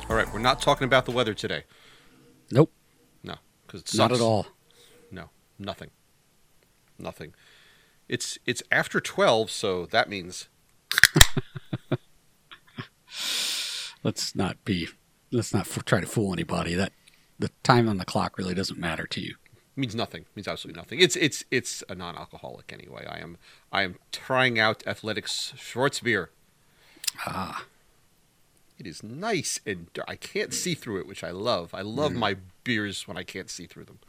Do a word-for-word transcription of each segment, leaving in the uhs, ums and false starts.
All right, we're not talking about the weather today. Nope. No, because it sucks. Not at all. No, nothing. Nothing. It's it's after twelve, so that means... Let's not be... Let's not f- try to fool anybody. That the time on the clock really doesn't matter to you. Means nothing. Means absolutely nothing. It's it's it's a non-alcoholic anyway. I am I am trying out Athletics Schwarzbier. Ah. It is nice and I can't see through it, which I love. I love mm. my beers when I can't see through them.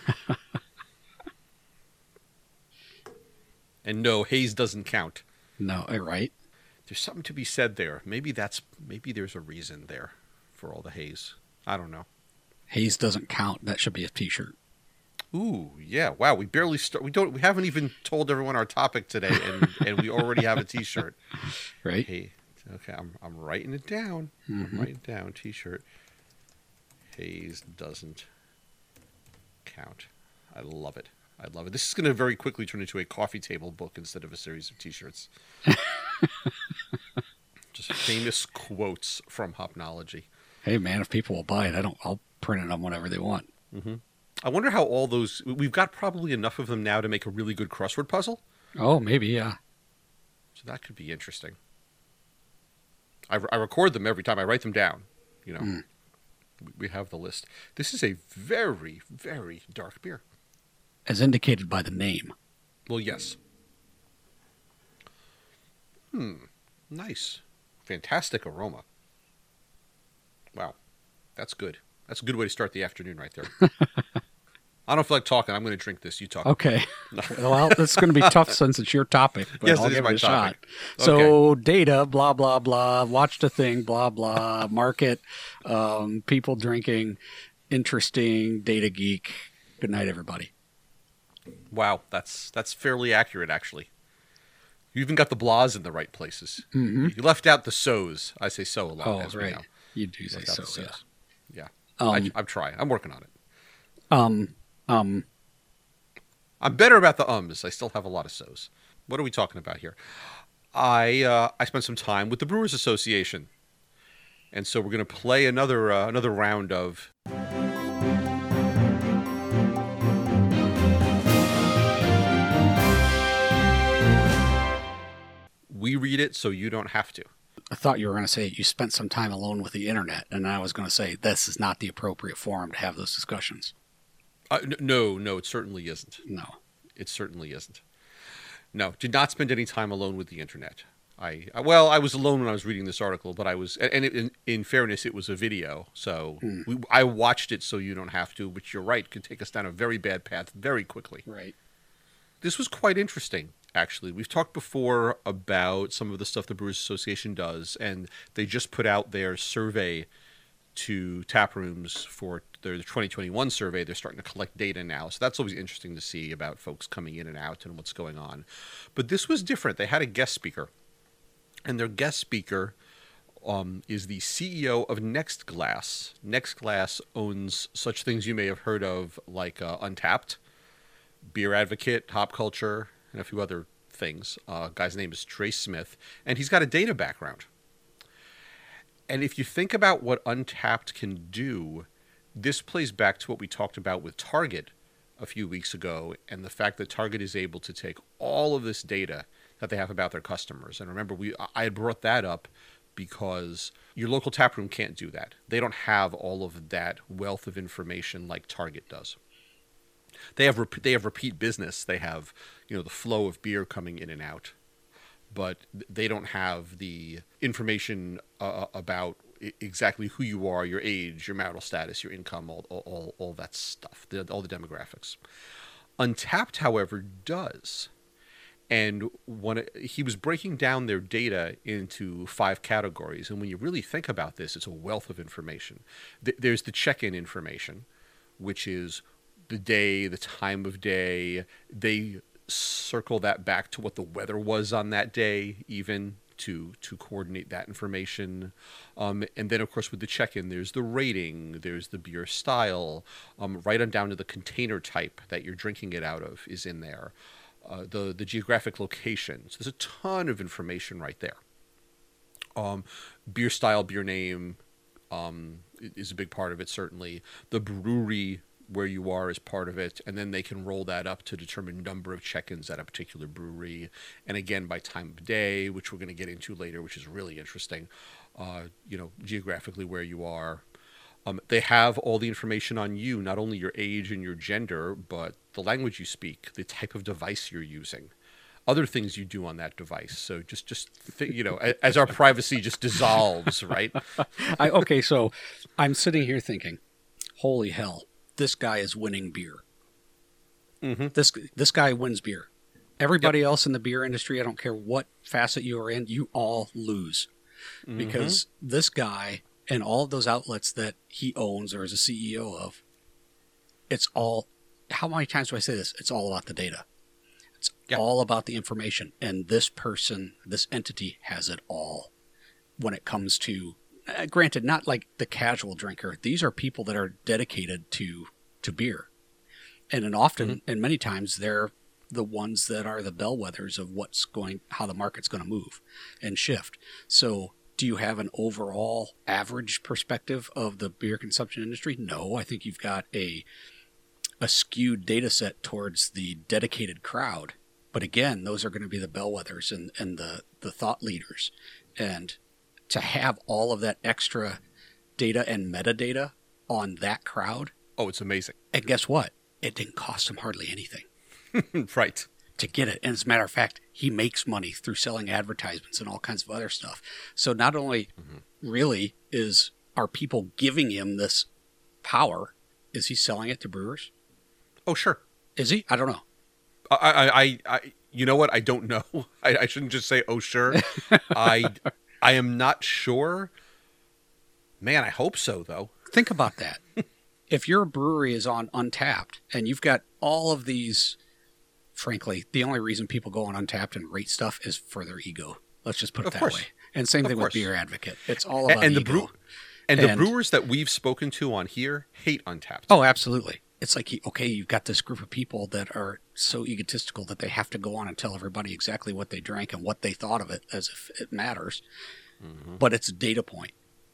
And no, haze doesn't count. No, right? There's something to be said there. Maybe that's maybe there's a reason there for all the haze. I don't know. Haze doesn't count. That should be a T-shirt. Ooh, yeah. Wow, we barely start. We don't. We haven't even told everyone our topic today, and, and we already have a T-shirt. Right. Hey, okay, I'm I'm writing it down. Mm-hmm. I'm writing it down. T-shirt. Haze doesn't count. I love it. I love it. This is going to very quickly turn into a coffee table book instead of a series of T-shirts. Just famous quotes from Hopnology. Hey, man, if people will buy it, I don't. I'll print it on whatever they want. Mm-hmm. I wonder how all those... We've got probably enough of them now to make a really good crossword puzzle. Oh, maybe, yeah. So that could be interesting. I, I record them every time. I write them down. You know, mm. we have the list. This is a very, very dark beer. As indicated by the name. Well, yes. Hmm. Nice. Fantastic aroma. Wow. That's good. That's a good way to start the afternoon right there. I don't feel like talking. I'm going to drink this. You talk. Okay. Well, that's going to be tough since it's your topic. But yes, I'll it is give my it a topic. Shot. So data, blah, blah, blah. Watched a thing, blah, blah. Market, um, people drinking, interesting, data geek. Good night, everybody. Wow. That's that's fairly accurate, actually. You even got the blahs in the right places. Mm-hmm. You left out the so's. I say so a lot. Oh, as right. We know. You do say so, yeah. Yeah. Um, I, I'm trying. I'm working on it. Um, um, I'm better about the ums. I still have a lot of so's. What are we talking about here? I uh, I spent some time with the Brewers Association, and so we're going to play another uh, another round of. We read it so you don't have to. I thought you were going to say you spent some time alone with the internet, and I was going to say this is not the appropriate forum to have those discussions. Uh, n- no, no, it certainly isn't. No. It certainly isn't. No, did not spend any time alone with the internet. I Well, I was alone when I was reading this article, but I was, and it, in, in fairness, it was a video, so mm. we, I watched it so you don't have to, which you're right, could take us down a very bad path very quickly. Right. This was quite interesting, actually. We've talked before about some of the stuff the Brewers Association does, and they just put out their survey to tap rooms for their twenty twenty-one survey. They're starting to collect data now, so that's always interesting to see about folks coming in and out and what's going on. But this was different. They had a guest speaker, and their guest speaker um, is the C E O of NextGlass. NextGlass owns such things you may have heard of, like uh, Untapped, Beer Advocate, Hop Culture, and a few other things. Uh, guy's name is Trace Smith, and he's got a data background. And if you think about what Untapped can do, this plays back to what we talked about with Target a few weeks ago, and the fact that Target is able to take all of this data that they have about their customers. And remember, we I had brought that up because your local taproom can't do that. They don't have all of that wealth of information like Target does. They have rep- they have repeat business. They have, you know, the flow of beer coming in and out, but they don't have the information uh, about exactly who you are, your age, your marital status, your income, all all all that stuff, the, all the demographics. Untapped, however, does. And when he was breaking down their data into five categories, and when you really think about this, it's a wealth of information. There's the check-in information, which is the day, the time of day. They circle that back to what the weather was on that day, even to to coordinate that information. Um, and then, of course, with the check-in, there's the rating, there's the beer style, um, right on down to the container type that you're drinking it out of is in there. Uh, the the geographic locations. There's a ton of information right there. Um, beer style, beer name, um, is a big part of it, certainly. The brewery where you are is part of it, and then they can roll that up to determine number of check-ins at a particular brewery, and again by time of day, which we're going to get into later, which is really interesting. Uh, you know, geographically where you are. Um, they have all the information on you, not only your age and your gender, but the language you speak, the type of device you're using, other things you do on that device. So just, just th- you know, a- as our privacy just dissolves, right? I, okay, so I'm sitting here thinking, holy hell, this guy is winning beer. Mm-hmm. This this guy wins beer. Everybody yep. else in the beer industry, I don't care what facet you are in, you all lose. Mm-hmm. Because this guy and all of those outlets that he owns or is a C E O of, it's all, how many times do I say this? It's all about the data. It's yep. all about the information. And this person, this entity has it all when it comes to, uh, granted, not like the casual drinker. These are people that are dedicated to, to beer. And then often, mm-hmm. and many times, they're the ones that are the bellwethers of what's going, how the market's going to move and shift. So do you have an overall average perspective of the beer consumption industry? No, I think you've got a a skewed data set towards the dedicated crowd. But again, those are going to be the bellwethers and, and the, the thought leaders. And to have all of that extra data and metadata on that crowd. Oh, it's amazing. And guess what? It didn't cost him hardly anything. Right. To get it. And as a matter of fact, he makes money through selling advertisements and all kinds of other stuff. So not only mm-hmm. really is are people giving him this power, is he selling it to brewers? Oh, sure. Is he? I don't know. I, I, I, I you know what? I don't know. I, I shouldn't just say, oh, sure. I, I am not sure. Man, I hope so, though. Think about that. If your brewery is on Untappd and you've got all of these, frankly, the only reason people go on Untappd and rate stuff is for their ego. Let's just put it of that course. way. And same thing with Beer Advocate. It's all about and, and ego. The brew- and, and the brewers that we've spoken to on here hate Untappd. Oh, absolutely. It's like, okay, you've got this group of people that are so egotistical that they have to go on and tell everybody exactly what they drank and what they thought of it as if it matters. Mm-hmm. But it's a data point.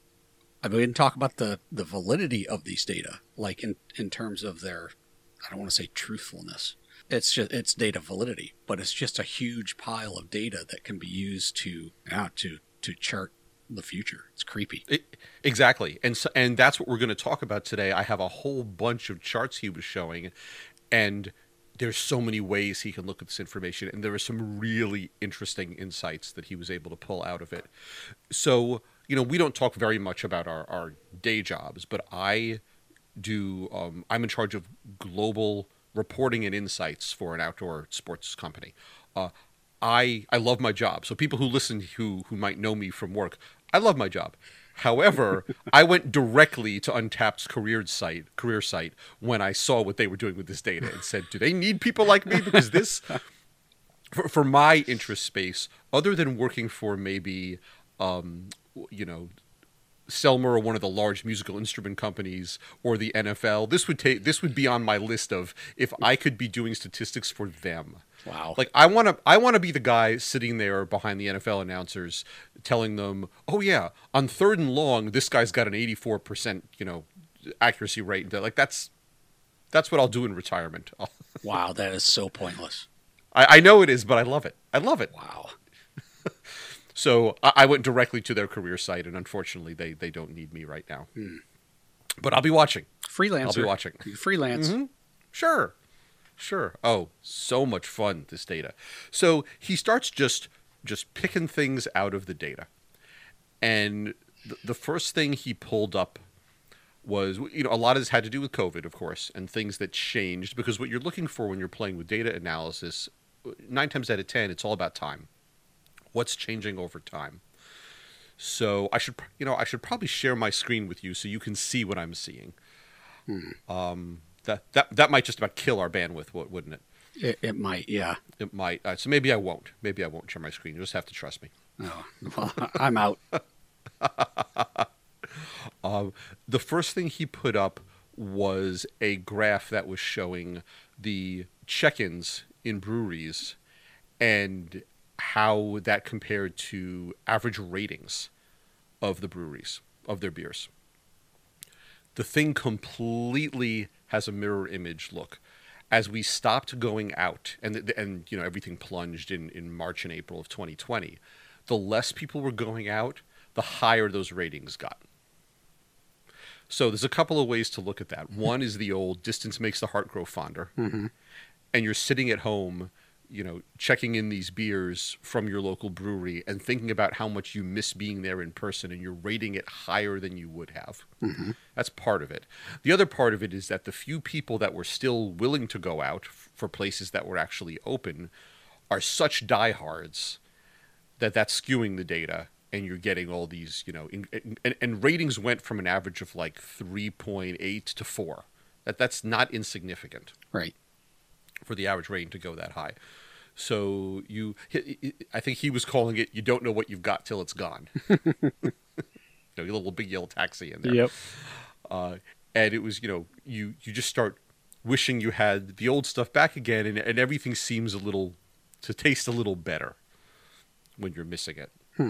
I mean, we didn't talk about the, the validity of these data, like in, in terms of their, I don't want to say truthfulness. It's just, it's data validity, but it's just a huge pile of data that can be used to, uh, to, to chart the future. It's creepy. It, exactly. And so, and that's what we're going to talk about today. I have a whole bunch of charts he was showing, and there's so many ways he can look at this information, and there are some really interesting insights that he was able to pull out of it. So, you know, we don't talk very much about our, our day jobs, but I do, um, I'm in charge of global reporting and insights for an outdoor sports company. Uh, I I love my job. So people who listen who who might know me from work, I love my job. However, I went directly to Untappd's career site, career site when I saw what they were doing with this data and said, do they need people like me? Because this, for, for my interest space, other than working for maybe, um, you know, Selmer or one of the large musical instrument companies or the N F L, this would take this would be on my list of if I could be doing statistics for them. Wow. Like I want to I want to be the guy sitting there behind the N F L announcers telling them, "Oh yeah, on third and long, this guy's got an eighty-four percent, you know, accuracy rate." Like that's that's what I'll do in retirement. Wow, that is so pointless. I, I know it is, but I love it. I love it. Wow. So I went directly to their career site, and unfortunately, they, they don't need me right now. Hmm. But I'll be watching. Freelancer. I'll be watching. Freelance. Mm-hmm. Sure. Sure. Oh, so much fun, this data. So he starts just just picking things out of the data. And th- the first thing he pulled up was, you know, a lot of this had to do with COVID, of course, and things that changed. Because what you're looking for when you're playing with data analysis, nine times out of ten, it's all about time. What's changing over time? So I should, you know, I should probably share my screen with you so you can see what I'm seeing. Hmm. Um, that that that might just about kill our bandwidth, wouldn't it? It, it might, yeah. It might. Uh, so maybe I won't. Maybe I won't share my screen. You just have to trust me. Oh, well, I'm out. um, the first thing he put up was a graph that was showing the check-ins in breweries and how that compared to average ratings of the breweries, of their beers. the thing completely has a mirror image look. As we stopped going out, and and you know everything plunged in, in March and April of twenty twenty, the less people were going out, the higher those ratings got. So there's a couple of ways to look at that. One is the old distance makes the heart grow fonder. Mm-hmm. And you're sitting at home, you know, checking in these beers from your local brewery and thinking about how much you miss being there in person, and you're rating it higher than you would have. Mm-hmm. That's part of it. The other part of it is that the few people that were still willing to go out f- for places that were actually open are such diehards that that's skewing the data, and you're getting all these, you know, in, in, and, and ratings went from an average of like three point eight to four. That That's not insignificant. Right. For the average rating to go that high. So you, I think he was calling it, you don't know what you've got till it's gone. You know, a little big yellow taxi in there. Yep. Uh, and it was, you know, you, you just start wishing you had the old stuff back again, and, and everything seems a little, to taste a little better when you're missing it. Hmm.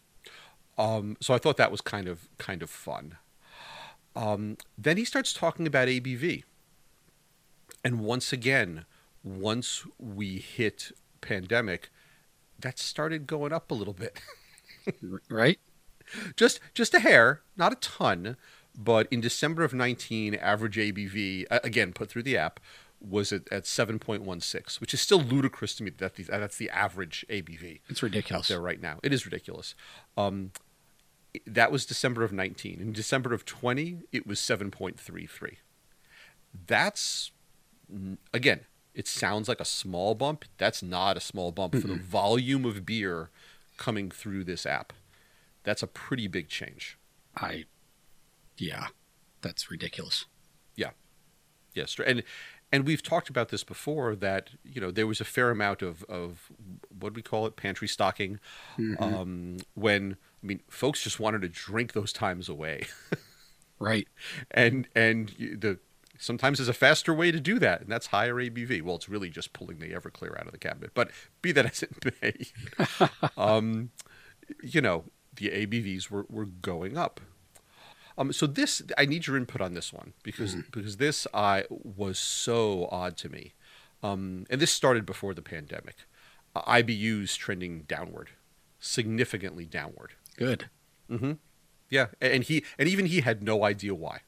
Um, so I thought that was kind of, kind of fun. Um, then he starts talking about A B V. And once again, once we hit pandemic, that started going up a little bit. Right? Just just a hair, not a ton, but in December of nineteen, average A B V, again, put through the app, was at, at seven point one six, which is still ludicrous to me that the, that's the average A B V. It's ridiculous. Out there right now. It is ridiculous. Um, that was December of nineteen. In December of twenty, it was seven point three three. That's, again, it sounds like a small bump. That's not a small bump mm-hmm. for the volume of beer coming through this app. That's a pretty big change. I, yeah, that's ridiculous. Yeah. Yes. And, and we've talked about this before, that, you know, there was a fair amount of, of what do we call it? Pantry stocking. Mm-hmm. Um, when, I mean, folks just wanted to drink those times away. Right. And, and the, sometimes there's a faster way to do that, and that's higher A B V. Well, it's really just pulling the Everclear out of the cabinet, but be that as it may, um, you know, the A B Vs were, were going up. Um, so this, I need your input on this one, because mm-hmm. because this I was so odd to me, um, and this started before the pandemic. Uh, I B Us trending downward, significantly downward. Good. Mm-hmm. Yeah, and he and even he had no idea why.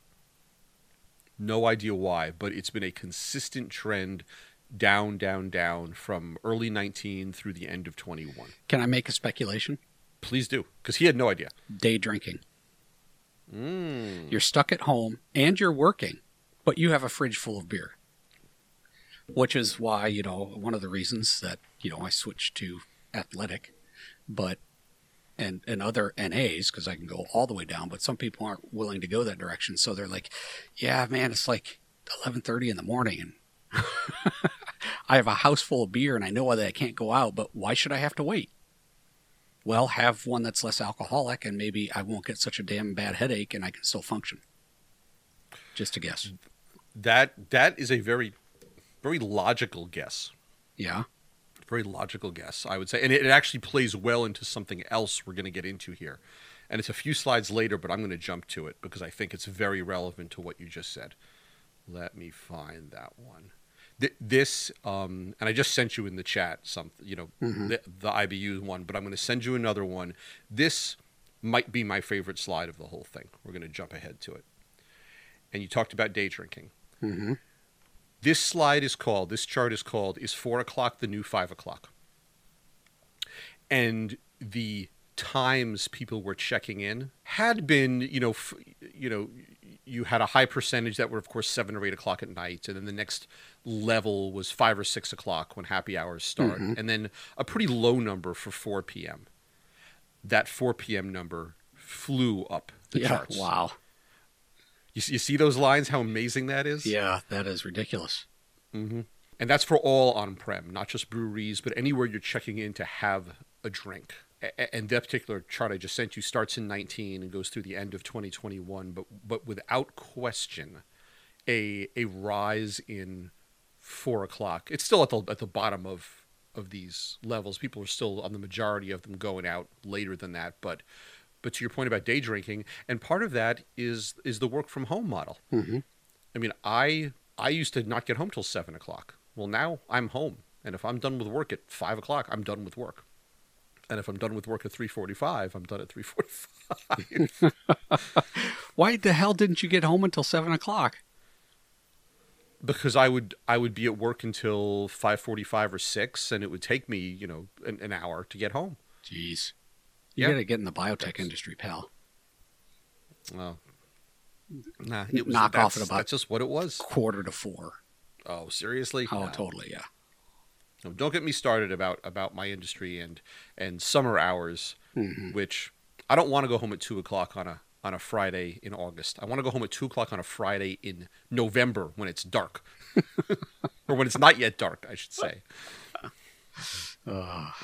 No idea why, but it's been a consistent trend down, down, down from early nineteen through the end of twenty-one. Can I make a speculation? Please do, because he had no idea. Day drinking. Mm. You're stuck at home and you're working, but you have a fridge full of beer. Which is why, you know, one of the reasons that, you know, I switched to athletic, but and and other N As, because I can go all the way down, but some people aren't willing to go that direction. So they're like, yeah, man, it's like eleven thirty in the morning, and I have a house full of beer, and I know that I can't go out, but why should I have to wait? Well, have one that's less alcoholic, and maybe I won't get such a damn bad headache, and I can still function. Just a guess. That That is a very, very logical guess. Yeah. Very logical guess, I would say. And it actually plays well into something else we're going to get into here. And it's a few slides later, but I'm going to jump to it because I think it's very relevant to what you just said. Let me find that one. Th- this, um, and I just sent you in the chat some, you know, mm-hmm. the, the I B U one, but I'm going to send you another one. This might be my favorite slide of the whole thing. We're going to jump ahead to it. And you talked about day drinking. Mm-hmm. This slide is called, this chart is called, is four o'clock the new five o'clock? And the times people were checking in had been, you know, f- you know, you had a high percentage that were, of course, seven or eight o'clock at night. And then the next level was five or six o'clock when happy hours start. Mm-hmm. And then a pretty low number for four p.m. That four p.m. number flew up the yeah, charts. Wow. You see, you see those lines, how amazing that is? Yeah, that is ridiculous. Mm-hmm. And that's for all on-prem, not just breweries, but anywhere you're checking in to have a drink. And that particular chart I just sent you starts in nineteen and goes through the end of twenty twenty-one, but but without question, a a rise in four o'clock. It's still at the at the bottom of of these levels. People are still, on the majority of them, going out later than that, but but to your point about day drinking, and part of that is is the work from home model. Mm-hmm. I mean, I I used to not get home till seven o'clock. Well, now I'm home, and if I'm done with work at five o'clock, I'm done with work. And if I'm done with work at three forty-five, I'm done at three forty-five. Why the hell didn't you get home until seven o'clock? Because I would I would be at work until five forty-five or six, and it would take me, you know, an, an hour to get home. Jeez. You Yeah. got to get in the biotech That's- industry, pal. Well, nah, it was, Knock off that's, at about- that's just what it was. Quarter to four. Oh, seriously? Oh, No. totally, yeah. No, don't get me started about, about my industry and, and summer hours, Mm-hmm. which I don't want to go home at two o'clock on a on a Friday in August. I want to go home at two o'clock on a Friday in November when it's dark, or when it's not yet dark, I should say. Uh,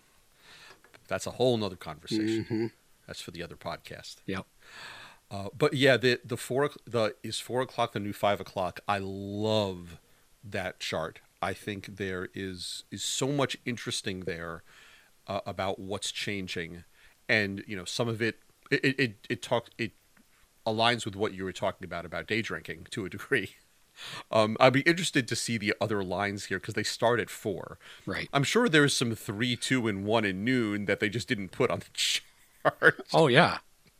That's a whole nother conversation. mhm. That's for the other podcast. Yep. Uh, but yeah, the the four the is four o'clock the new five o'clock. I love that chart. I think there is is so much interesting there uh, about what's changing, and you know some of it it it it, it talk it aligns with what you were talking about about day drinking to a degree. Um, I'd be interested to see the other lines here because they start at four. Right. I'm sure there's some three, two, and one and noon that they just didn't put on the chart. Oh, yeah.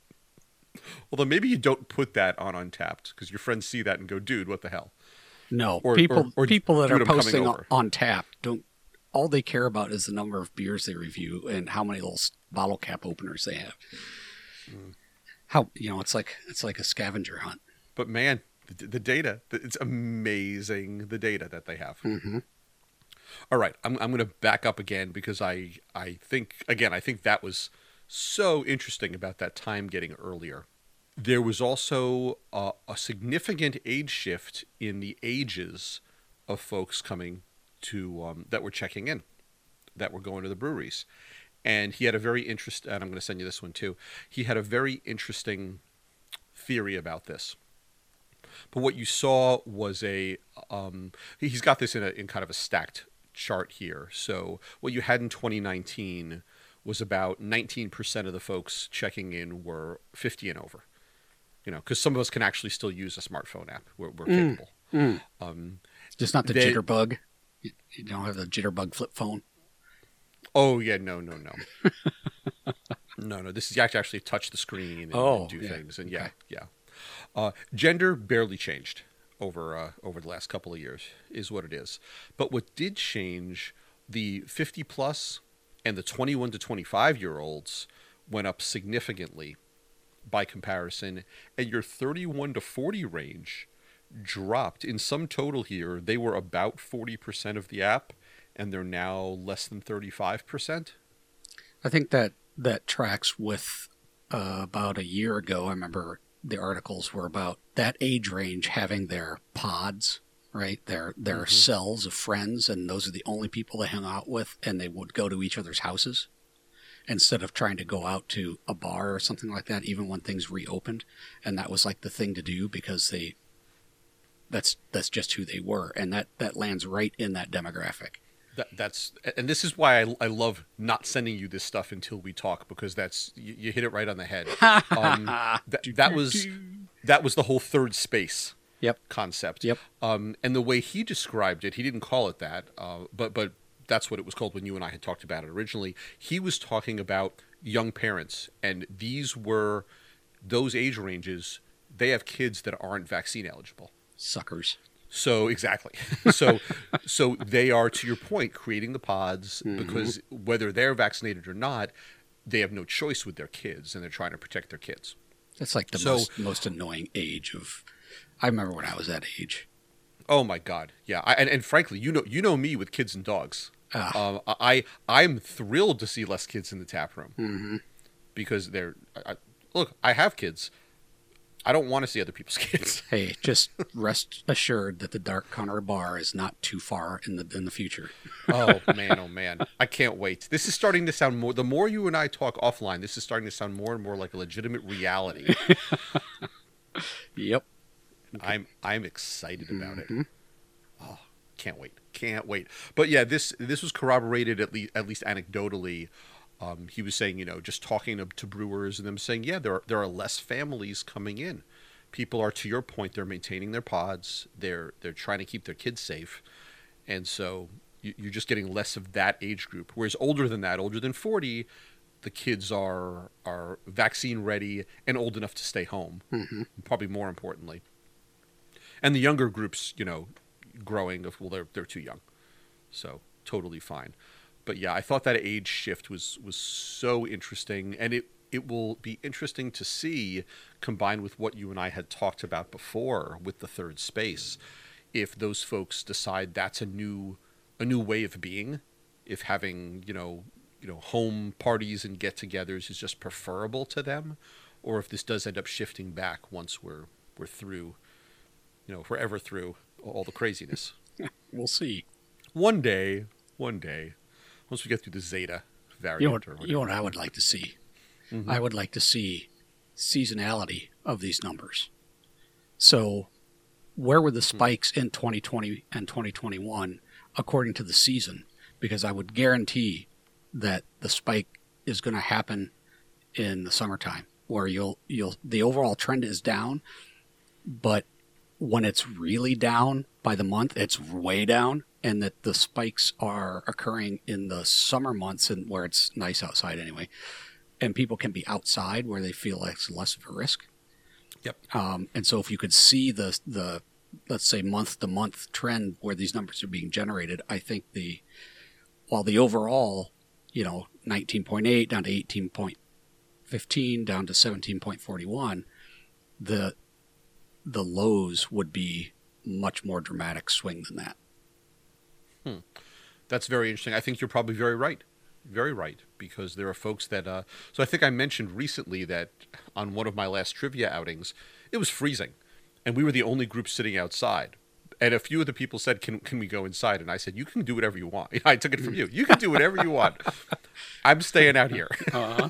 Although maybe you don't put that on Untapped because your friends see that and go, "Dude, what the hell?" No, Or- people or- or people that dude, are I'm coming posting over. on tap don't. All they care about is the number of beers they review and how many little s- bottle cap openers they have. Mm. How you know it's like it's like a scavenger hunt. But man, the, the data, it's amazing the data that they have. Mm-hmm. All right, I'm I'm going to back up again because I I think again I think that was so interesting about that time getting earlier. There was also a, a significant age shift in the ages of folks coming to um, that were checking in, that were going to the breweries, and he had a very interest. And I'm going to send you this one too. He had a very interesting theory about this. But what you saw was a um, he's got this in a in kind of a stacked chart here. So what you had in twenty nineteen was about nineteen percent of the folks checking in were fifty and over. You know, because some of us can actually still use a smartphone app. We're, we're Mm. capable. Mm. Um, Just not the they- jitterbug. You, you don't have the jitterbug flip phone. oh yeah, no, no, no, no, no. This is you have to actually touch the screen and, Oh, and do yeah. things, and yeah, Okay. yeah. Uh, gender barely changed over uh, over the last couple of years, is what it is. But what did change, the fifty plus and the twenty-one to twenty-five year olds went up significantly by comparison, and your thirty-one to forty range dropped. In sum total here, they were about forty percent of the app, and they're now less than thirty-five percent. I think that that tracks with uh, about a year ago. I remember the articles were about that age range having their pods, right? Their their Mhm. cells of friends, and those are the only people they hung out with, and they would go to each other's houses instead of trying to go out to a bar or something like that, even when things reopened. And that was like the thing to do because they that's that's just who they were, and that that lands right in that demographic. That, that's and this is why I, I love not sending you this stuff until we talk, because that's you, you hit it right on the head. Um, that, that was that was the whole third space Yep. concept. Yep. Um, and the way he described it, he didn't call it that, uh, but but that's what it was called when you and I had talked about it originally. He was talking about young parents, and these were those age ranges. They have kids that aren't vaccine eligible. Suckers. So exactly. So so they are, to your point, creating the pods Mhm. because whether they're vaccinated or not, they have no choice with their kids, and they're trying to protect their kids. That's like the So- most most annoying age of. I remember when I was that age. Oh my God, yeah. I, and and frankly, you know you know me with kids and dogs. Ah. Um, I I'm thrilled to see less kids in the tap room Mm-hmm. because they're I, I- look. I have kids. I don't want to see other people's kids. Hey, just rest assured that the Dark Corner bar is not too far in the in the future. Oh man, oh man, I can't wait. This is starting to sound more. The more you and I talk offline, this is starting to sound more and more like a legitimate reality. Yep. I'm I'm excited about it. Mhm. Oh, can't wait, can't wait. But yeah, this this was corroborated at least at least anecdotally Um, he was saying, you know, just talking to, to brewers and them saying, yeah, there are, there are less families coming in. People are, to your point, they're maintaining their pods. They're they're trying to keep their kids safe, and so you, you're just getting less of that age group. Whereas older than that, older than forty, the kids are are vaccine ready and old enough to stay home. Mm-hmm. Probably more importantly, and the younger groups, you know, growing. Well, they're they're too young, so totally fine. But yeah, I thought that age shift was was so interesting, and it. It will be interesting to see, combined with what you and I had talked about before with the third space, if those folks decide that's a new, a new way of being, if having you know, you know, home parties and get-togethers is just preferable to them, or if this does end up shifting back once we're we're through, you know, if we're ever through all the craziness. We'll see. One day, one day, once we get through the Zeta variant. You know what, or whatever. you know what I would like to see? Mm-hmm. I would like to see seasonality of these numbers. So where were the spikes in twenty twenty and twenty twenty-one according to the season? Because I would guarantee that the spike is going to happen in the summertime, where you'll you'll the overall trend is down, but when it's really down by the month, it's way down, and that the spikes are occurring in the summer months and where it's nice outside anyway. And people can be outside where they feel like it's less of a risk. Yep. Um, and so if you could see the, the, let's say month to month trend where these numbers are being generated, I think the, while the overall, you know, nineteen point eight down to eighteen point one five down to seventeen point four one, the, the lows would be much more dramatic swing than that. Hmm. That's very interesting. I think you're probably very right. Very right, because there are folks that... Uh, so I think I mentioned recently that on one of my last trivia outings, it was freezing, and we were the only group sitting outside. And a few of the people said, can can we go inside? And I said, you can do whatever you want. I took it from you. You can do whatever you want. I'm staying out here. Uh-huh.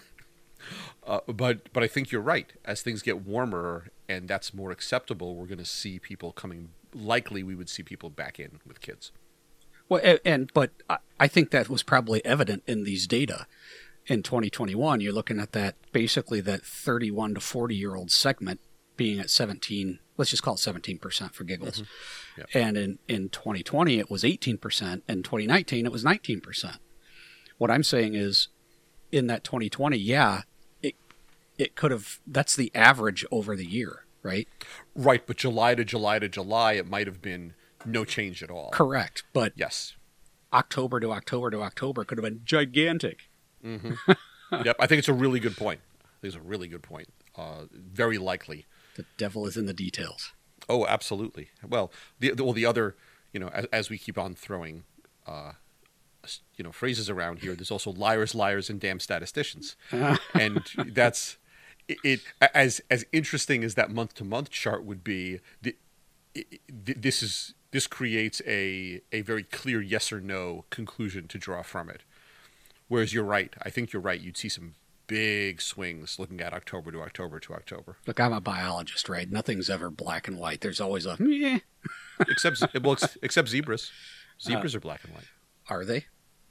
uh, but but I think you're right. As things get warmer and that's more acceptable, we're going to see people coming... Likely we would see people back in with kids. Well, and, and but I think that was probably evident in these data. In twenty twenty-one, you're looking at that basically that thirty-one to forty year old segment being at seventeen. Let's just call it seventeen percent for giggles. Mm-hmm. Yep. And in, in twenty twenty, it was eighteen percent. In twenty nineteen, it was nineteen percent. What I'm saying is, in that twenty twenty, yeah, it it could have. That's the average over the year, right? Right, but July to July to July, it might have been no change at all. Correct, but yes, October to October to October could have been gigantic. Mm-hmm. Yep, I think it's a really good point. I think it's a really good point. Uh, very likely. The devil is in the details. Oh, absolutely. Well, the, the well the other, you know, as, as we keep on throwing, uh, you know, phrases around here, there's also liars, liars, and damn statisticians, and that's it, it. As as interesting as that month to month chart would be, the, it, this is. This creates a, a very clear yes or no conclusion to draw from it. Whereas you're right. I think you're right. You'd see some big swings looking at October to October to October. Look, I'm a biologist, right? Nothing's ever black and white. There's always a meh. Except, well, except zebras. Zebras uh, are black and white. Are they?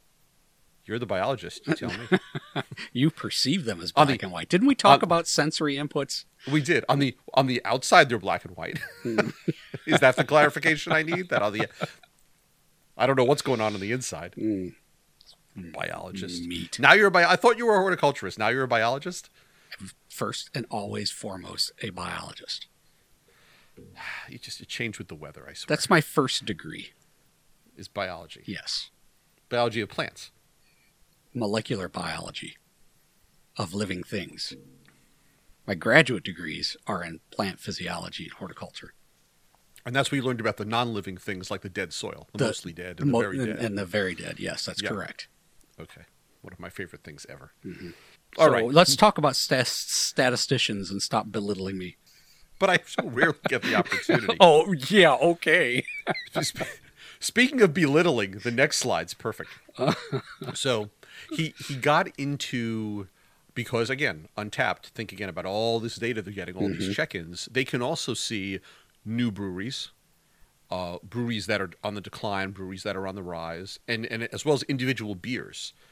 You're the biologist. You tell me. You perceive them as black the, and white. Didn't we talk on, about sensory inputs? We did. On the on the outside, they're black and white. Is that the clarification I need? That on the, I don't know what's going on on the inside. Mm. Biologist. Meat. Now you're a bio. I thought you were a horticulturist. Now you're a biologist. First and always foremost, a biologist. You just you change with the weather. I swear. That's my first degree. Is biology. Yes. Biology of plants. Molecular biology of living things. My graduate degrees are in plant physiology and horticulture. And that's where you learned about the non-living things like the dead soil, the, the mostly dead and the, mo- very dead. And the very dead, yes, that's yep. correct. Okay. One of my favorite things ever. Mm-hmm. All so right. Let's talk about stat- statisticians and stop belittling me. But I so rarely get the opportunity. Oh, yeah, okay. Speaking of belittling, the next slide's perfect. So he he got into, because again, Untapped, think again about all this data they're getting, all mm-hmm. these check-ins. They can also see new breweries, uh, breweries that are on the decline, breweries that are on the rise, and, and as well as individual beers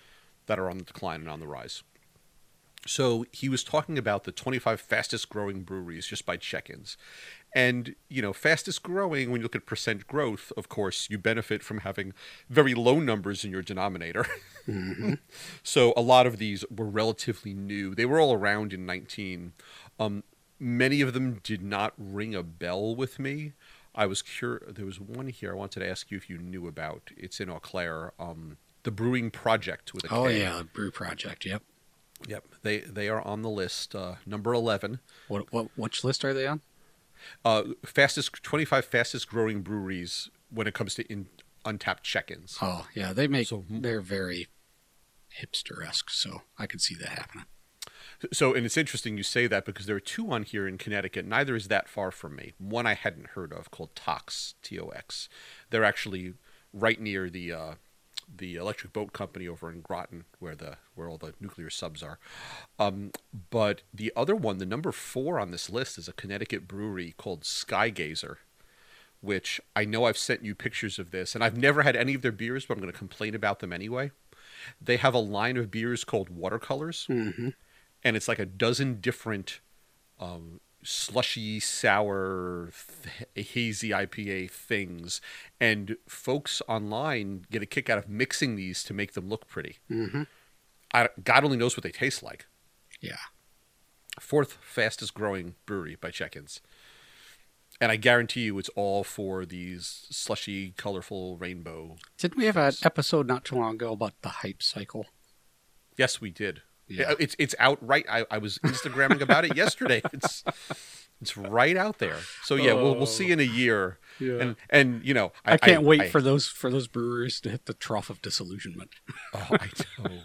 that are on the decline and on the rise. So he was talking about the twenty-five fastest growing breweries just by check-ins. And, you know, fastest growing, when you look at percent growth, of course, you benefit from having very low numbers in your denominator. Mm-hmm. So a lot of these were relatively new. They were all around in nineteen. Um, many of them did not ring a bell with me. I was curious. There was one here I wanted to ask you if you knew about. It's in Eau Claire. Um, the Brewing Project with a K. Oh, yeah, Brew Project, yep. Yep, they they are on the list. Uh, number eleven. What what which list are they on? Uh, fastest twenty-five fastest growing breweries when it comes to in, untapped check-ins. Oh, yeah, they make So- they're very hipster-esque, so I could see that happening. So, and it's interesting you say that because there are two on here in Connecticut. Neither is that far from me. One I hadn't heard of called Tox, T O X. They're actually right near the uh, the electric boat company over in Groton, where the where all the nuclear subs are. Um, but the other one, the number four on this list, is a Connecticut brewery called Skygazer, which I know I've sent you pictures of this, and I've never had any of their beers, but I'm going to complain about them anyway. They have a line of beers called Watercolors. Mm-hmm. And it's like a dozen different um, slushy, sour, th- hazy I P A things. And folks online get a kick out of mixing these to make them look pretty. Mm-hmm. I, God only knows what they taste like. Yeah. Fourth fastest growing brewery by check-ins. And I guarantee you it's all for these slushy, colorful rainbow. Didn't we have an episode not too long ago about the hype cycle? Yes, we did. Yeah. It's it's out right. I, I was Instagramming about it yesterday. It's it's right out there. So yeah, we'll we'll see in a year. Yeah. And and you know, I, can't wait I, for those for those breweries to hit the trough of disillusionment. Oh, I know.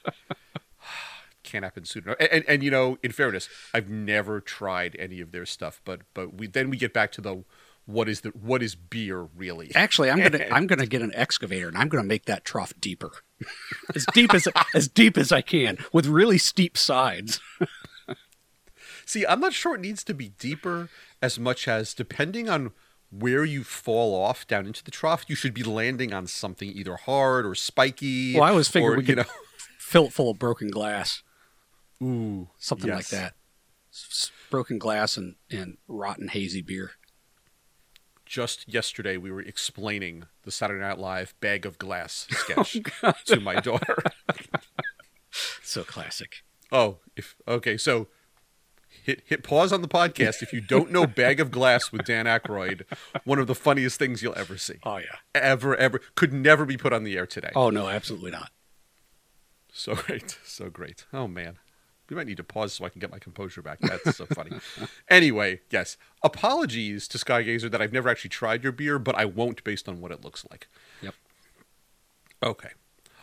Can't happen soon enough. And, and and you know, in fairness, I've never tried any of their stuff, but but we then we get back to the what is the what is beer really? Actually, I'm gonna I'm gonna get an excavator and I'm gonna make that trough deeper, as deep as as deep as I can, with really steep sides. See, I'm not sure it needs to be deeper as much as depending on where you fall off down into the trough, you should be landing on something either hard or spiky. Well, I was figuring or, we you could know, fill it full of broken glass, ooh, something like yes. that. S- broken glass and and rotten hazy beer. Just yesterday, we were explaining the Saturday Night Live bag of glass sketch Oh, to my daughter. So classic. Oh, if okay, so hit hit pause on the podcast if you don't know Bag of Glass with Dan Aykroyd. One of the funniest things you'll ever see, Oh yeah. ever ever could never be put on the air today. Oh no, absolutely not. So great, so great. Oh man, we might need to pause so I can get my composure back. That's so funny. Anyway, yes, apologies to Skygazer that I've never actually tried your beer, but I won't based on what it looks like. Yep. Okay.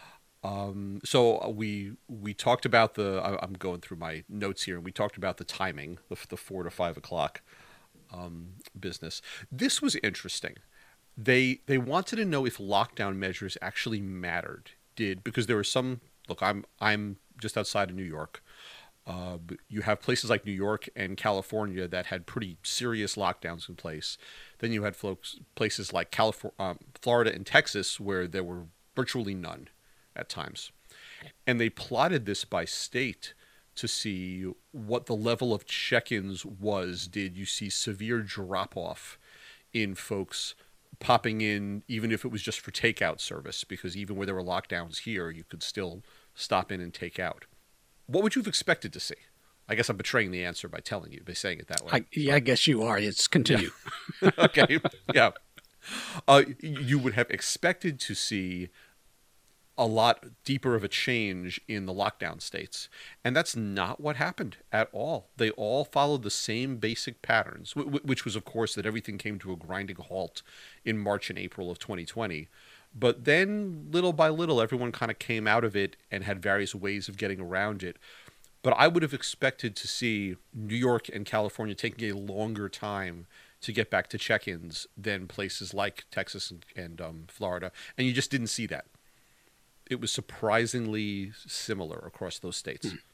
Um, so we we talked about the. I, I'm going through my notes here, and we talked about the timing, the, the four to five o'clock um, business. This was interesting. They they wanted to know if lockdown measures actually mattered. Did because there were some. Look, I'm I'm just outside of New York. Uh, you have places like New York and California that had pretty serious lockdowns in place. Then you had folks, places like California, um, Florida and Texas where there were virtually none at times. And they plotted this by state to see what the level of check-ins was. Did you see severe drop-off in folks popping in, even if it was just for takeout service? Because even where there were lockdowns here, you could still stop in and take out. What would you have expected to see? I guess I'm betraying the answer by telling you, by saying it that way. I, yeah, I guess you are. Let's continue. Yeah. Okay, yeah. Uh, you would have expected to see a lot deeper of a change in the lockdown states. And that's not what happened at all. They all followed the same basic patterns, which was, of course, that everything came to a grinding halt in March and April of twenty twenty. But then, little by little, everyone kind of came out of it and had various ways of getting around it. But I would have expected to see New York and California taking a longer time to get back to check-ins than places like Texas and, and um, Florida. And you just didn't see that. It was surprisingly similar across those states. Mm.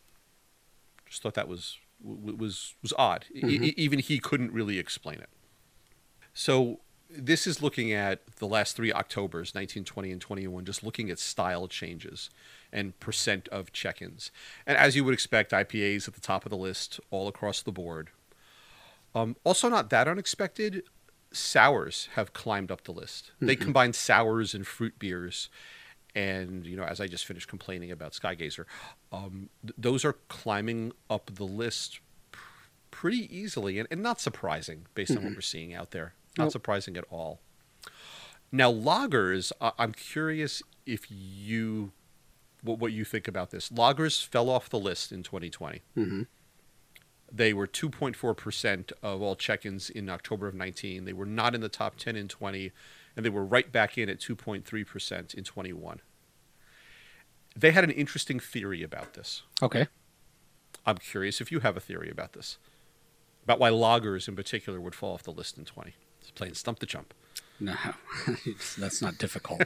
Just thought that was was was odd. Mm-hmm. E- even he couldn't really explain it. So this is looking at the last three Octobers, nineteen, twenty, and twenty-one, just looking at style changes and percent of check-ins. And as you would expect, I P As at the top of the list all across the board. Um, also not that unexpected, sours have climbed up the list. They Mm-hmm. combine sours and fruit beers. And, you know, as I just finished complaining about Skygazer, um, th- those are climbing up the list pr- pretty easily and, and not surprising based on what we're seeing out there. Not Nope. surprising at all. Now, lagers, I- I'm curious if you, what, what you think about this. Lagers fell off the list in twenty twenty. Mm-hmm. They were two point four percent of all check-ins in October of nineteen. They were not in the top ten in twenty, and they were right back in at two point three percent in twenty-one. They had an interesting theory about this. Okay. I'm curious if you have a theory about this, about why lagers in particular would fall off the list in twenty. It's playing Stump the Chump. No, that's not difficult.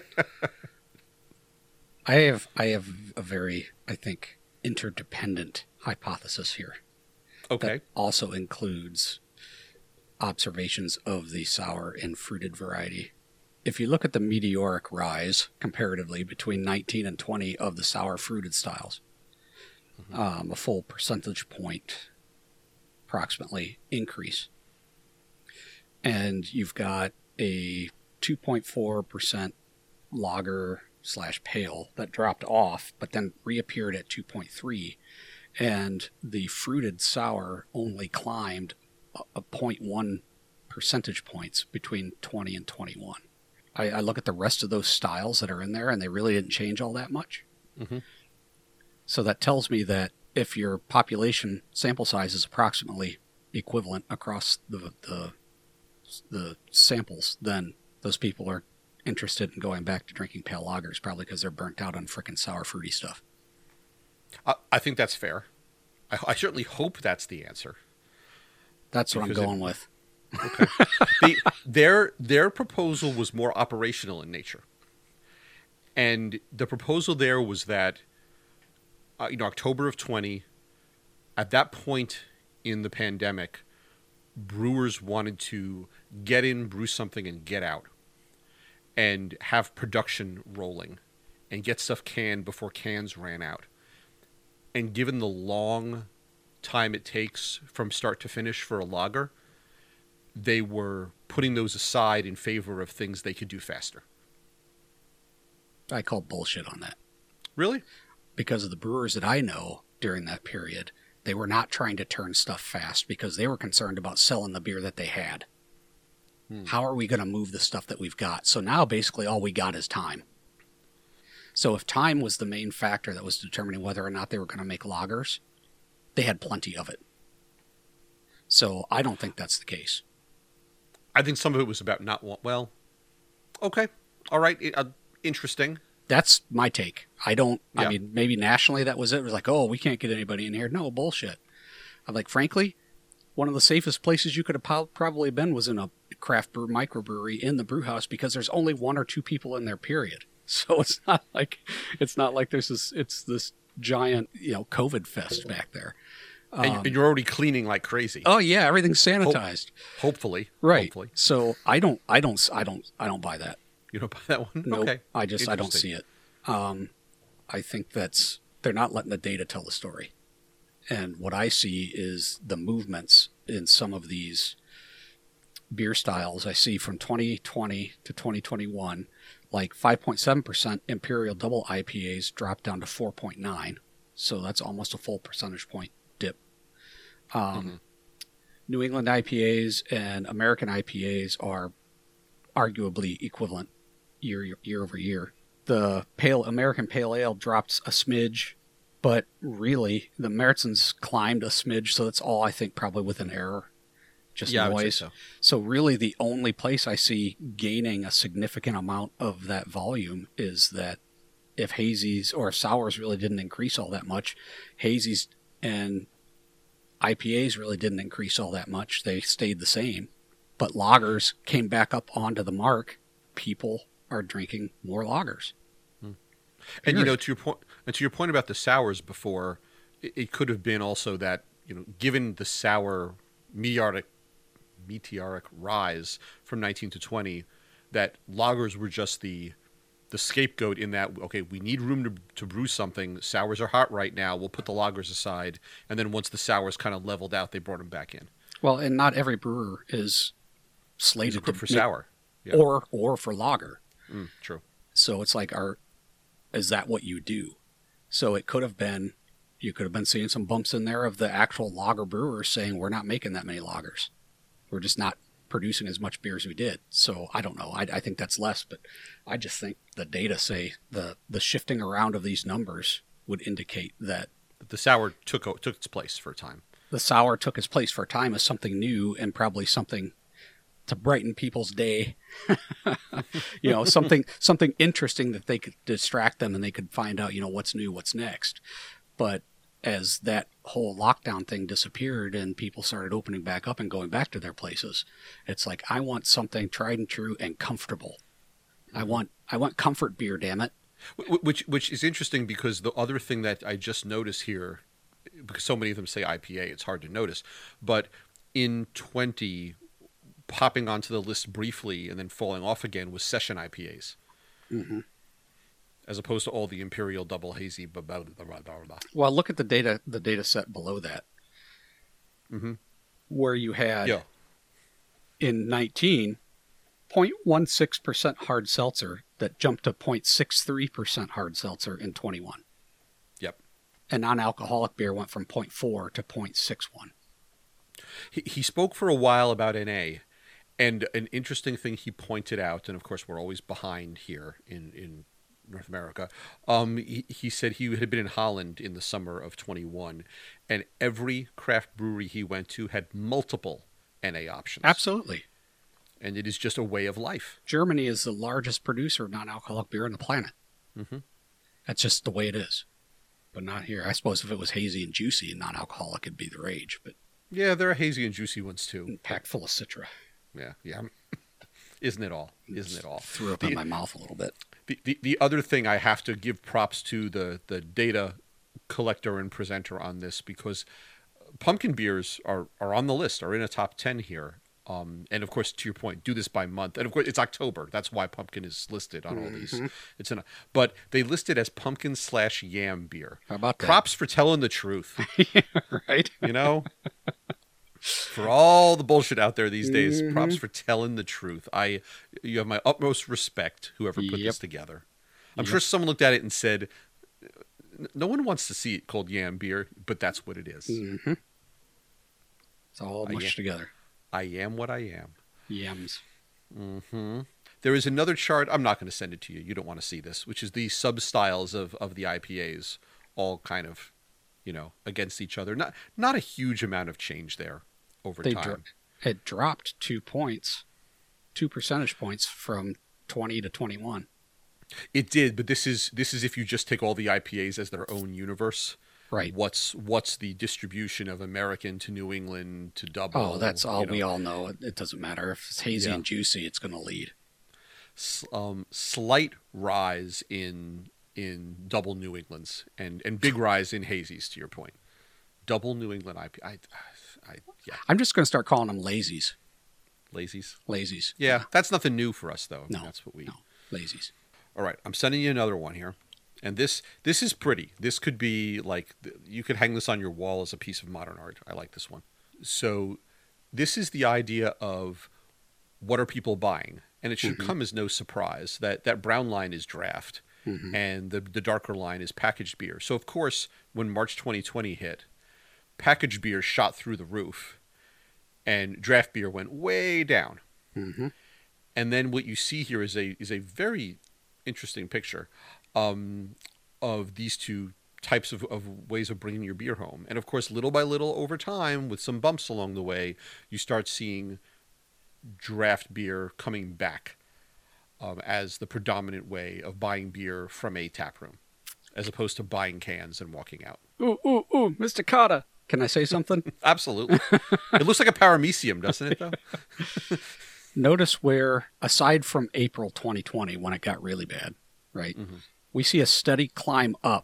I have I have a very, I think, interdependent hypothesis here. Okay. That also includes observations of the sour and fruited variety. If you look at the meteoric rise comparatively between nineteen and twenty of the sour fruited styles, mm-hmm. um, a full percentage point approximately increase. And you've got a two point four percent lager slash pale that dropped off, but then reappeared at two point three. And the fruited sour only climbed a, a zero point one percentage points between twenty and twenty-one. I, I look at the rest of those styles that are in there, and they really didn't change all that much. Mm-hmm. So that tells me that if your population sample size is approximately equivalent across the the, the samples, then those people are interested in going back to drinking pale lagers, probably because they're burnt out on frickin' sour fruity stuff. I, I think that's fair. I, I certainly hope that's the answer. That's what Because I'm it- going with. Okay. the, their their proposal was more operational in nature, and the proposal there was that, uh, you know, October of twenty, at that point in the pandemic, brewers wanted to get in, brew something, and get out, and have production rolling, and get stuff canned before cans ran out. And given the long time it takes from start to finish for a lager, they were putting those aside in favor of things they could do faster. I call bullshit on that. Really? Because of the brewers that I know during that period, they were not trying to turn stuff fast because they were concerned about selling the beer that they had. Hmm. How are we going to move the stuff that we've got? So now basically all we got is time. So if time was the main factor that was determining whether or not they were going to make lagers, they had plenty of it. So I don't think that's the case. I think some of it was about not want. Well, okay, all right, it, uh, interesting. That's my take. I don't. Yeah. I mean, maybe nationally that was it. It was like, oh, we can't get anybody in here. No, bullshit. I'm like, frankly, one of the safest places you could have po- probably been was in a craft brew microbrewery in the brew house because there's only one or two people in there. Period. So it's not like it's not like there's this. It's this giant, you know, COVID fest back there. And, Um, and you're already cleaning like crazy. oh yeah, everything's sanitized. Hope, hopefully, Right. Hopefully, So I don't, I don't, I don't, I don't buy that. you don't buy that one. Nope. Okay, I just, I don't Interesting. see it. Um, I think that's, they're not letting the data tell the story. And what I see is the movements in some of these beer styles. I see from twenty twenty to twenty twenty-one, like five point seven percent Imperial Double I P As dropped down to four point nine. So that's almost a full percentage point dip. Um, Mm-hmm. New England I P As and American I P As are arguably equivalent year year over year. The pale American Pale Ale dropped a smidge, but really the Märzen's climbed a smidge, so that's all I think probably with an error, just Yeah, I would say noise. so. So really the only place I see gaining a significant amount of that volume is that if hazies or sours really didn't increase all that much, hazies and I P As really didn't increase all that much. They stayed the same. But lagers came back up onto the mark. People are drinking more lagers. And you Period. know, to your point, and to your point about the sours before, it, it could have been also that, you know, given the sour meteoric meteoric rise from nineteen to twenty, that lagers were just the the scapegoat in that, okay, we need room to, to brew something. Sours are hot right now. We'll put the lagers aside. And then once the sours kind of leveled out, they brought them back in. Well, and not every brewer is slated to for make, sour. Yeah. or or for lager. Mm, true. So it's like, are is that what you do? So it could have been, you could have been seeing some bumps in there of the actual lager brewers saying, we're not making that many lagers. We're just not producing as much beer as we did. So I don't know. I, I think that's less, but I just think the data say the, the shifting around of these numbers would indicate that the sour took took its place for a time. The sour took its place for a time as something new and probably something to brighten people's day. you know, something something interesting that they could distract them and they could find out, you know, what's new, what's next. But as that whole lockdown thing disappeared and people started opening back up and going back to their places, it's like, I want something tried and true and comfortable. I want I want comfort beer, damn it. Which which is interesting, because the other thing that I just noticed here, because so many of them say I P A, it's hard to notice, but in twenty, popping onto the list briefly and then falling off again was session I P As. Mm-hmm. As opposed to all the Imperial Double Hazy. Blah, blah, blah, blah, blah. Well, look at the data, the data set below that, mm-hmm. where you had yeah. in nineteen, zero point one six percent hard seltzer that jumped to zero point six three percent hard seltzer in twenty-one. Yep. And non-alcoholic beer went from zero point four to zero point six one. He, he spoke for a while about N A, and an interesting thing he pointed out, and of course we're always behind here in, in North America, um, he, he said he had been in Holland in the summer of twenty-one, and every craft brewery he went to had multiple N A options. Absolutely. And it is just a way of life. Germany is the largest producer of non-alcoholic beer on the planet. Mm-hmm. That's just the way it is. But not here. I suppose if it was hazy and juicy and non-alcoholic, it'd be the rage. But yeah, there are hazy and juicy ones too. Packed full of Citra. Yeah, yeah. Isn't it all? Isn't it all? Threw up the, in my mouth a little bit. The, the the other thing I have to give props to the the data collector and presenter on this, because pumpkin beers are, are on the list, are in a top ten here. Um, and of course, to your point, do this by month. And of course, it's October. That's why pumpkin is listed on all Mm-hmm. these. It's in a, but they list it as pumpkin slash yam beer. How about that? Props for telling the truth. Yeah, right? You know? For all the bullshit out there these days, Mm-hmm. props for telling the truth. I, you have my utmost respect, whoever put Yep. this together. I'm Yep. sure someone looked at it and said, no one wants to see it called yam beer, but that's what it is. Mm-hmm. It's all I mushed am, together. I am what I am. Yams. Mm-hmm. There is another chart. I'm not going to send it to you. You don't want to see this, which is the sub-styles of, of the I P As, all kind of, you know, against each other. Not not a huge amount of change there over They time. dro- it dropped two points, two percentage points from twenty to twenty-one. It did, but this is this is if you just take all the I P As as their own universe. Right. What's what's the distribution of American to New England to double? Oh, that's all you know, we all know. It, it doesn't matter. If it's hazy Yeah. and juicy, it's going to lead. s- um, slight rise in in double New Englands and, and big rise in hazies, to your point. Double New England I P A. I, I, yeah, I'm just going to start calling them lazies. lazies. Lazies. Yeah, that's nothing new for us, though. I mean, No, that's what we. No, lazies. All right, I'm sending you another one here, and this this is pretty. This could be like you could hang this on your wall as a piece of modern art. I like this one. So, this is the idea of what are people buying, and it should Mhm. come as no surprise that that brown line is draft, Mhm. and the the darker line is packaged beer. So, of course, when March twenty twenty hit, packaged beer shot through the roof, and draft beer went way down. Mm-hmm. And then what you see here is a is a very interesting picture um, of these two types of, of ways of bringing your beer home. And of course, little by little over time, with some bumps along the way, you start seeing draft beer coming back um, as the predominant way of buying beer from a tap room, as opposed to buying cans and walking out. Ooh, ooh, ooh, Mister Carter. Can I say something? Absolutely. It looks like a paramecium, doesn't it, though? Notice where, aside from April twenty twenty, when it got really bad, right? Mm-hmm. We see a steady climb up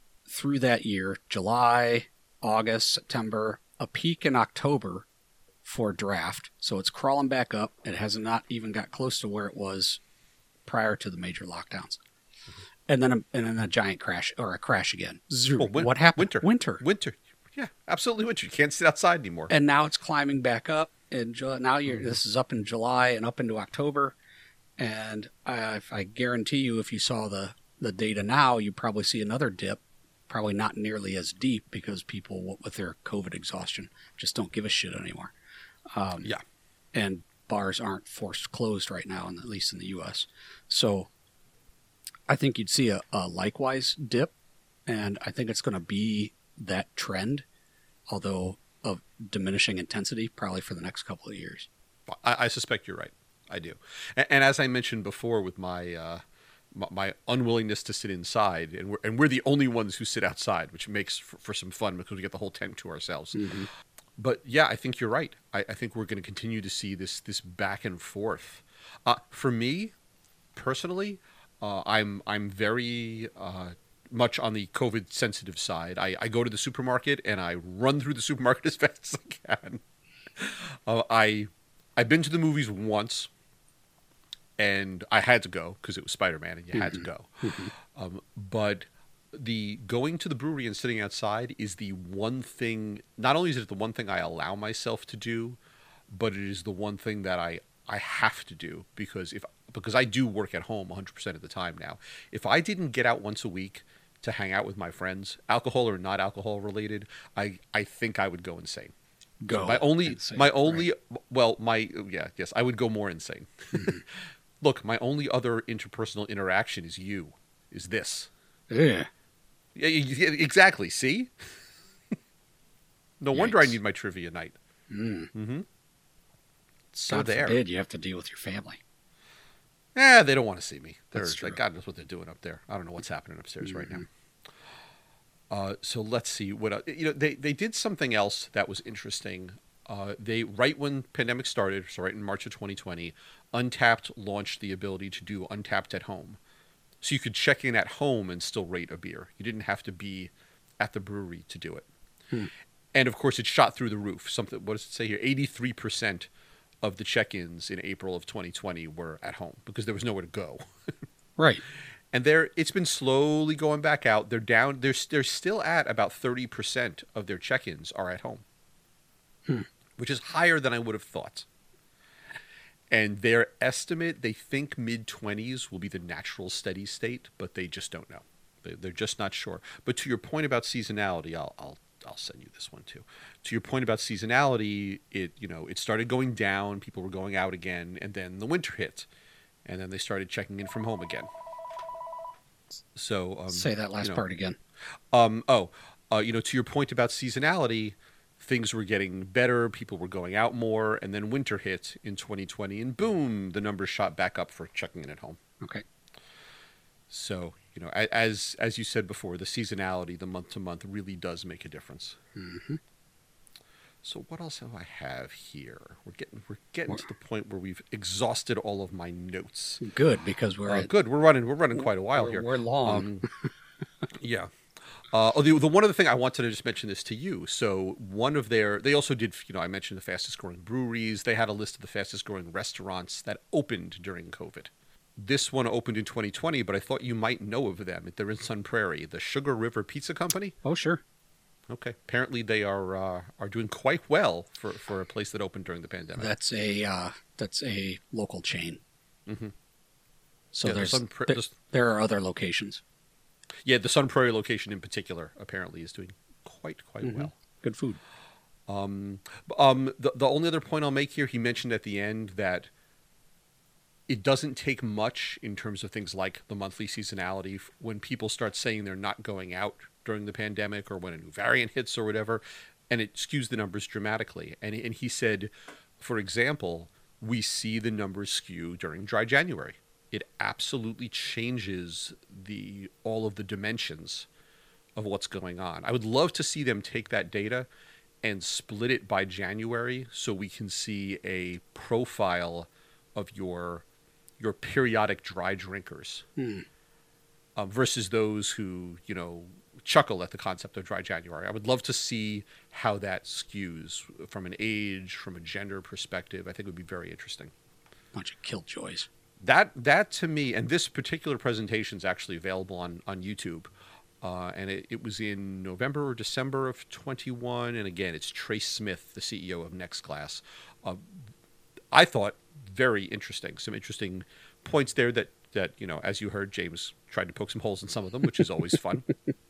through that year, July, August, September, a peak in October, for draft. So it's crawling back up. It has not even got close to where it was prior to the major lockdowns. Mm-hmm. And then a, and then a giant crash or a crash again. Well, win- what happened? Winter. Winter. Winter. Yeah, absolutely winter. You can't sit outside anymore. And now it's climbing back up. And now you're, mm-hmm. this is up in July and up into October. And I, I guarantee you, if you saw the, the data now, you probably see another dip, probably not nearly as deep because people with their COVID exhaustion just don't give a shit anymore. Um, yeah. And bars aren't forced closed right now, in, at least in the U S. So I think you'd see a, a likewise dip, and I think it's going to be that trend, although of diminishing intensity, probably for the next couple of years. I, I suspect you're right. I do. And, and as I mentioned before with my, uh, my my unwillingness to sit inside, and we're, and we're the only ones who sit outside, which makes for, for some fun because we get the whole tent to ourselves. Mm-hmm. But yeah, I think you're right. I, I think we're going to continue to see this this back and forth. Uh, for me, personally, uh, I'm I'm very uh, much on the COVID sensitive side. I, I go to the supermarket and I run through the supermarket as fast as I can. Uh, I I've been to the movies once. And I had to go because it was Spider-Man and you mm-hmm. had to go. Mm-hmm. Um, but the going to the brewery and sitting outside is the one thing, not only is it the one thing I allow myself to do, but it is the one thing that I, I have to do because if because I do work at home one hundred percent of the time now. If I didn't get out once a week to hang out with my friends, alcohol or not alcohol related, I, I think I would go insane. Go my only, insane, my only, right. well, my, yeah, yes, I would go more insane. Mm-hmm. Look, my only other interpersonal interaction is you, is this. Yeah. Yeah, exactly. See? No Yikes. Wonder I need my trivia night. Mm. Mm-hmm. So God there. forbid you have to deal with your family. Eh, they don't want to see me. They're, That's true. Like, God knows what they're doing up there. I don't know what's happening upstairs mm-hmm. right now. Uh, so let's see what uh, you know. They they did something else that was interesting. Uh, they right when pandemic started, so right in March of twenty twenty, Untappd launched the ability to do Untappd at home, so you could check in at home and still rate a beer. You didn't have to be at the brewery to do it. Hmm. And of course, it shot through the roof. Something. What does it say here? eighty-three percent of the check-ins in April of twenty twenty were at home because there was nowhere to go. Right. And they're, it's been slowly going back out. They're down. They're, they're still at about thirty percent of their check-ins are at home, hmm. which is higher than I would have thought. And their estimate, they think mid-twenties will be the natural steady state, but they just don't know. They, they're just not sure. But to your point about seasonality, I'll, I'll I'll send you this one too. To your point about seasonality, it you know it started going down. People were going out again, and then the winter hit, and then they started checking in from home again. So um, say that last you know, part again. Um, oh, uh, you know, to your point about seasonality, things were getting better. People were going out more, and then winter hit in twenty twenty, and boom, the numbers shot back up for checking in at home. Okay. So you know, as as you said before, the seasonality, the month to month, really does make a difference. Mm-hmm. So what else do I have here? We're getting we're getting to the point where we've exhausted all of my notes. Good, because we're uh, at, good. We're running we're running quite a while we're, here. We're long. Um, yeah. Uh, oh, the, the one other thing I wanted to just mention this to you. So one of their they also did you know I mentioned the fastest growing breweries. They had a list of the fastest growing restaurants that opened during COVID. This one opened in twenty twenty, but I thought you might know of them. They're in Sun Prairie, the Sugar River Pizza Company. Oh, sure. Okay. Apparently, they are uh, are doing quite well for, for a place that opened during the pandemic. That's a uh, that's a local chain. Mm-hmm. So yeah, there's the Pra- there, the, there are other locations. Yeah, the Sun Prairie location in particular apparently is doing quite quite mm-hmm. well. Good food. Um, um, the the only other point I'll make here, he mentioned at the end that it doesn't take much in terms of things like the monthly seasonality when people start saying they're not going out during the pandemic or when a new variant hits or whatever, and it skews the numbers dramatically. And, and he said, for example, we see the numbers skew during dry January. It absolutely changes the all of the dimensions of what's going on. I would love to see them take that data and split it by January so we can see a profile of your your periodic dry drinkers hmm. um, versus those who, you know, chuckle at the concept of Dry January. I would love to see how that skews from an age, from a gender perspective. I think it would be very interesting. Bunch of killjoys. That that to me, and this particular presentation is actually available on on YouTube, uh, and it, it was in November or December of twenty-one. And again, it's Trace Smith, the C E O of NextGlass. Uh, I thought very interesting. Some interesting points there that that you know, as you heard, James tried to poke some holes in some of them, which is always fun.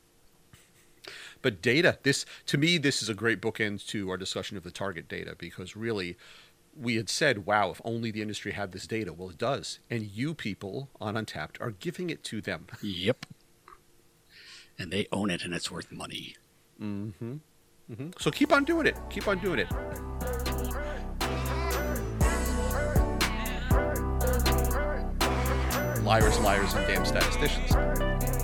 But data, this to me, this is a great bookend to our discussion of the target data, because really, we had said, wow, if only the industry had this data. Well, it does. And you people on Untapped are giving it to them. Yep. And they own it, and it's worth money. Mm-hmm. Mm-hmm. So keep on doing it. Keep on doing it. Liars, liars, and damn statisticians.